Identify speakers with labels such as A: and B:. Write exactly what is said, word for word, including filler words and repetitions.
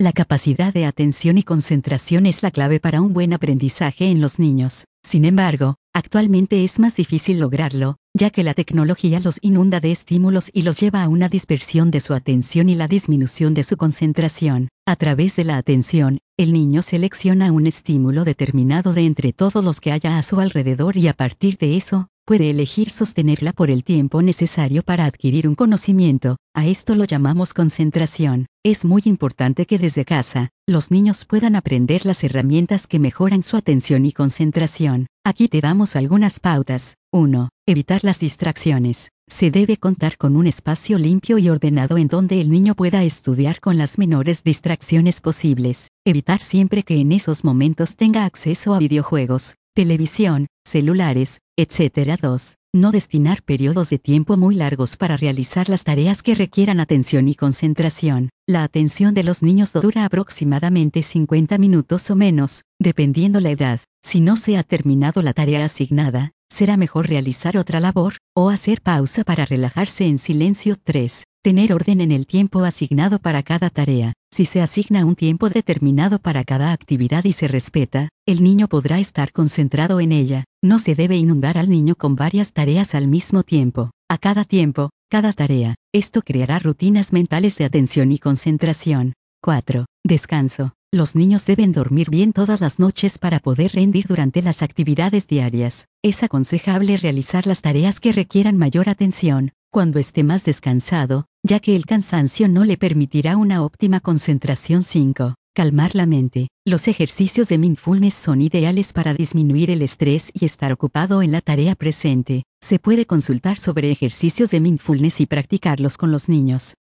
A: La capacidad de atención y concentración es la clave para un buen aprendizaje en los niños. Sin embargo, actualmente es más difícil lograrlo, ya que la tecnología los inunda de estímulos y los lleva a una dispersión de su atención y la disminución de su concentración. A través de la atención, el niño selecciona un estímulo determinado de entre todos los que haya a su alrededor y a partir de eso, puede elegir sostenerla por el tiempo necesario para adquirir un conocimiento. A esto lo llamamos concentración. Es muy importante que desde casa, los niños puedan aprender las herramientas que mejoran su atención y concentración. Aquí te damos algunas pautas. uno. Evitar las distracciones. Se debe contar con un espacio limpio y ordenado en donde el niño pueda estudiar con las menores distracciones posibles. Evitar siempre que en esos momentos tenga acceso a videojuegos, televisión, celulares, etcétera. dos. No destinar periodos de tiempo muy largos para realizar las tareas que requieran atención y concentración. La atención de los niños dura aproximadamente cincuenta minutos o menos, dependiendo la edad. Si no se ha terminado la tarea asignada, será mejor realizar otra labor, o hacer pausa para relajarse en silencio. tres. Tener orden en el tiempo asignado para cada tarea. Si se asigna un tiempo determinado para cada actividad y se respeta, el niño podrá estar concentrado en ella. No se debe inundar al niño con varias tareas al mismo tiempo. A cada tiempo, cada tarea. Esto creará rutinas mentales de atención y concentración. cuatro. Descanso. Los niños deben dormir bien todas las noches para poder rendir durante las actividades diarias. Es aconsejable realizar las tareas que requieran mayor atención cuando esté más descansado, ya que el cansancio no le permitirá una óptima concentración. cinco. Calmar la mente. Los ejercicios de mindfulness son ideales para disminuir el estrés y estar ocupado en la tarea presente. Se puede consultar sobre ejercicios de mindfulness y practicarlos con los niños.